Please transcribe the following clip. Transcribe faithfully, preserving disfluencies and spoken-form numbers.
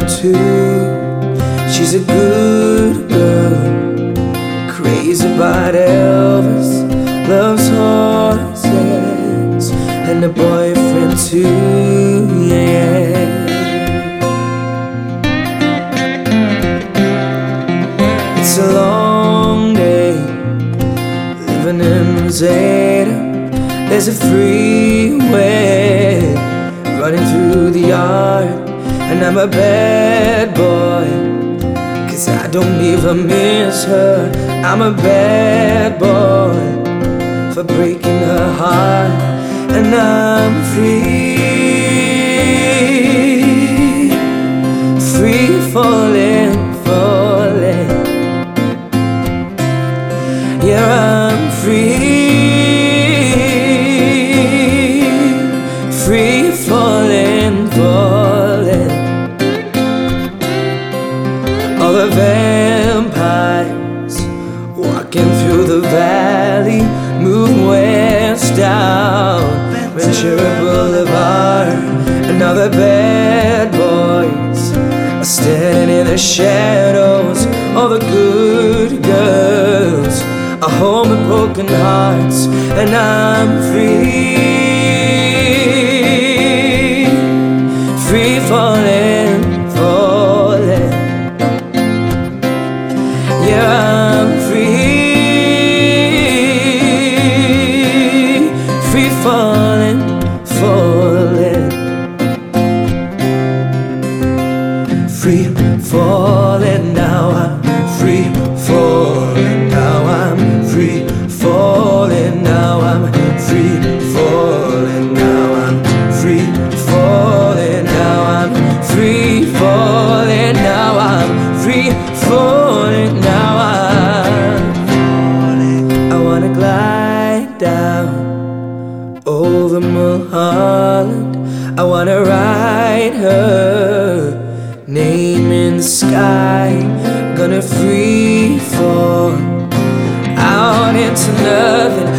too. She's a good girl, crazy about Elvis, loves horses, and a boyfriend too, yeah. It's a long day living in Rosetta. There's a freeway running through the yard, and I'm a bad boy, 'cause I don't even miss her. I'm a bad boy for breaking her heart, and I'm free, free falling, falling. Yeah, I'm free, free falling, falling. All the vampires walking through the valley move west down Ventura Boulevard, and all the bad boys are standing in the shadows. All the good girls are home with broken hearts, and I'm free, free falling, falling. Yeah, I'm free, free falling, falling. Free falling, now I'm free falling, now I'm free falling, now I'm free falling, now I'm free falling, now I'm free falling, now I'm free falling, now I'm falling. I wanna glide down over Mulholland. I wanna ride her name in the sky. Gonna free fall out into nothing.